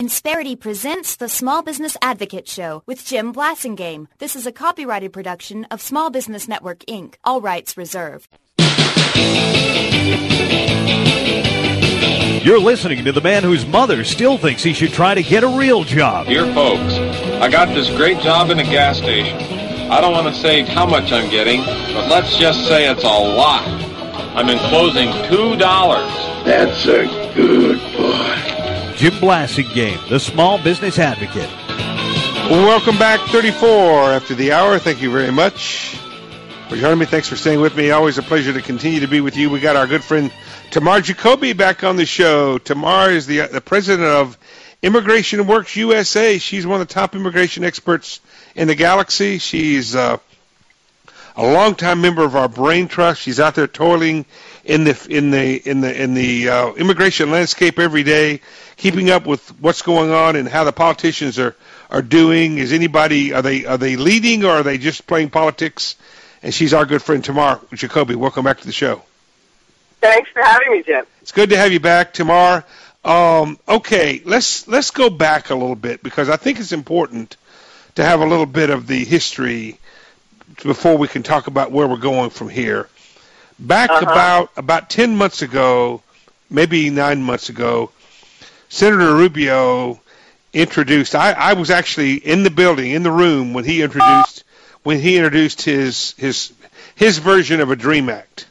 Insperity presents the Small Business Advocate Show with Jim Blasingame. This is a copyrighted production of Small Business Network, Inc., all rights reserved. You're listening to the man whose mother still thinks he should try to get a real job. Dear folks, I got this great job in a gas station. I don't want to say how much I'm getting, but let's just say it's a lot. I'm enclosing $2. That's a good boy. Jim Blasingame, the Small Business Advocate. Welcome back, 34 after the hour. Thank you very much for joining me. Thanks for staying with me. Always a pleasure to continue to be with you. We got our good friend Tamar Jacoby back on the show. Tamar is the president of Immigration Works USA. She's one of the top immigration experts in the galaxy. She's a longtime member of our Brain Trust. She's out there toiling in the immigration landscape every day, keeping up with what's going on and how the politicians are doing. Are they leading, or are they just playing politics? And she's our good friend Tamar Jacoby. Welcome back to the show. Thanks for having me, Jim. It's good to have you back, Tamar. Okay, let's go back a little bit, because I think it's important to have a little bit of the history before we can talk about where we're going from here. Back about 10 months ago, maybe 9 months ago, Senator Rubio introduced. I was actually in the building, in the room, when he introduced his version of a DREAM Act.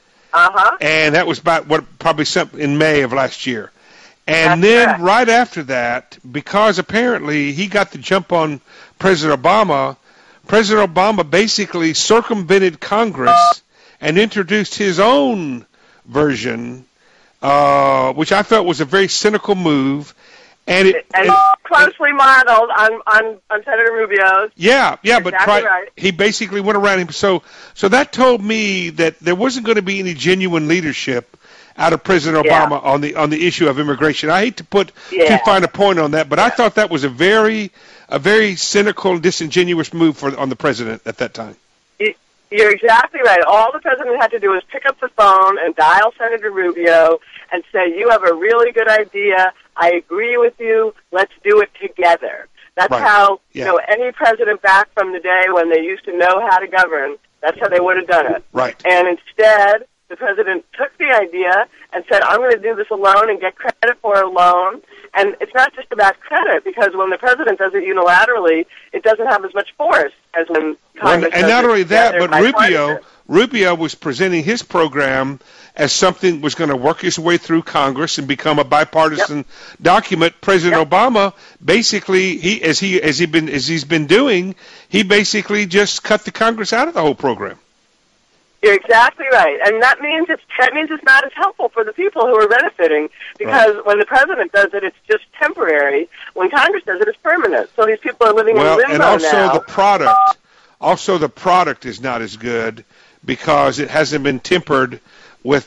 And that was probably something in May of last year. And then correct. Right after that, because apparently he got the jump on President Obama basically circumvented Congress and introduced his own version, which I felt was a very cynical move. And closely modeled on Senator Rubio's. Yeah, exactly but right. He basically went around him. So that told me that there wasn't going to be any genuine leadership out of President Obama on the issue of immigration. I hate to put too fine a point on that, but I thought that was a very cynical and disingenuous move on the president at that time. You're exactly right. All the president had to do was pick up the phone and dial Senator Rubio and say, "You have a really good idea. I agree with you. Let's do it together." That's right. How any president back from the day when they used to know how to govern, that's how they would have done it. Right. And instead, the president took the idea and said, "I'm going to do this alone and get credit for a loan." And it's not just about credit, because when the president does it unilaterally, it doesn't have as much force as when Congress does it. And not only that, but Rubio was presenting his program as something was going to work its way through Congress and become a bipartisan document. President Obama basically, as he's been doing, he basically just cut the Congress out of the whole program. You're exactly right, and that means it's not as helpful for the people who are benefiting, because when the president does it, it's just temporary. When Congress does it, it's permanent. So these people are living in limbo and also now. the product is not as good, because it hasn't been tempered with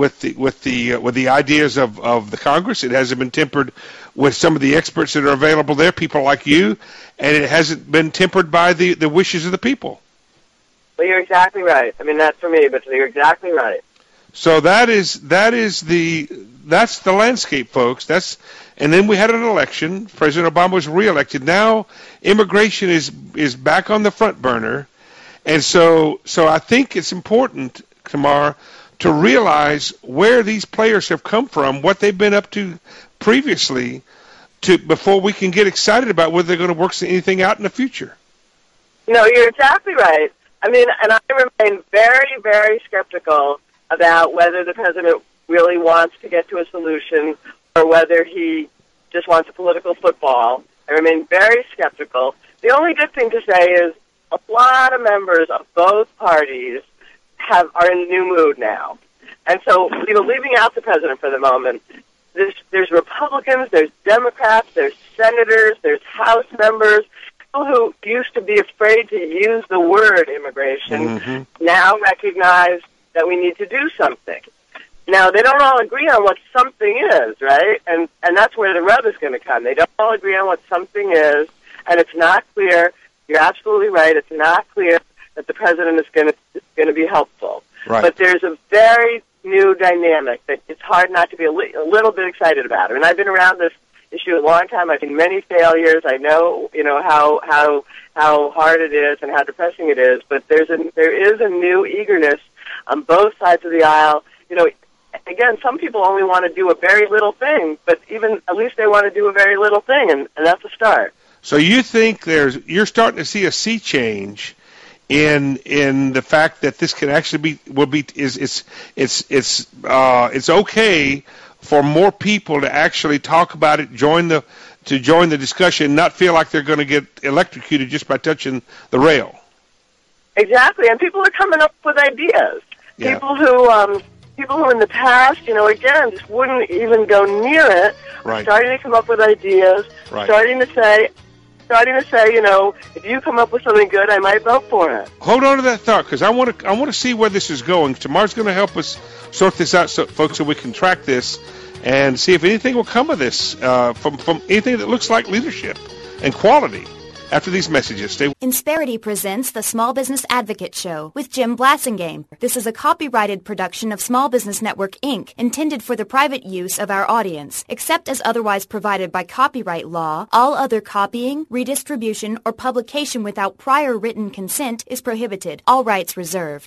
the ideas of the Congress. It hasn't been tempered with some of the experts that are available there, people like you, and it hasn't been tempered by the wishes of the people. Well, you're exactly right. I mean, that's for me, but you're exactly right. So that's the landscape, folks. And then we had an election. President Obama was reelected. Now immigration is back on the front burner, and so I think it's important, Tamar, to realize where these players have come from, what they've been up to previously, before we can get excited about whether they're going to work anything out in the future. No, you're exactly right. I mean, and I remain very, very skeptical about whether the president really wants to get to a solution or whether he just wants a political football. I remain very skeptical. The only good thing to say is a lot of members of both parties are in a new mood now. And so, leaving out the president for the moment, there's Republicans, there's Democrats, there's senators, there's House members, who used to be afraid to use the word immigration now recognize that we need to do something. Now, they don't all agree on what something is, right? And that's where the rub is going to come. They don't all agree on what something is, and it's not clear. You're absolutely right. It's not clear that the president is going to be helpful. Right. But there's a very new dynamic that it's hard not to be a little bit excited about. I mean, I've been around this issue a long time. I've seen many failures. I know, how hard it is and how depressing it is. But there is a new eagerness on both sides of the aisle. Again, some people only want to do a very little thing, but at least they want to do a very little thing, and that's a start. So you think you're starting to see a sea change in the fact that this can actually it's okay for more people to actually talk about it, join the discussion, not feel like they're going to get electrocuted just by touching the rail. Exactly, and people are coming up with ideas. Yeah. People who in the past, again, just wouldn't even go near it, Right. starting to come up with ideas, Right. starting to say, if you come up with something good, I might vote for it. Hold on to that thought, because I want to see where this is going. Tamar's going to help us sort this out, folks, so we can track this and see if anything will come of this from anything that looks like leadership and quality. After these messages, stay. Insperity presents the Small Business Advocate Show with Jim Blassingame. This is a copyrighted production of Small Business Network, Inc., intended for the private use of our audience. Except as otherwise provided by copyright law, all other copying, redistribution, or publication without prior written consent is prohibited. All rights reserved.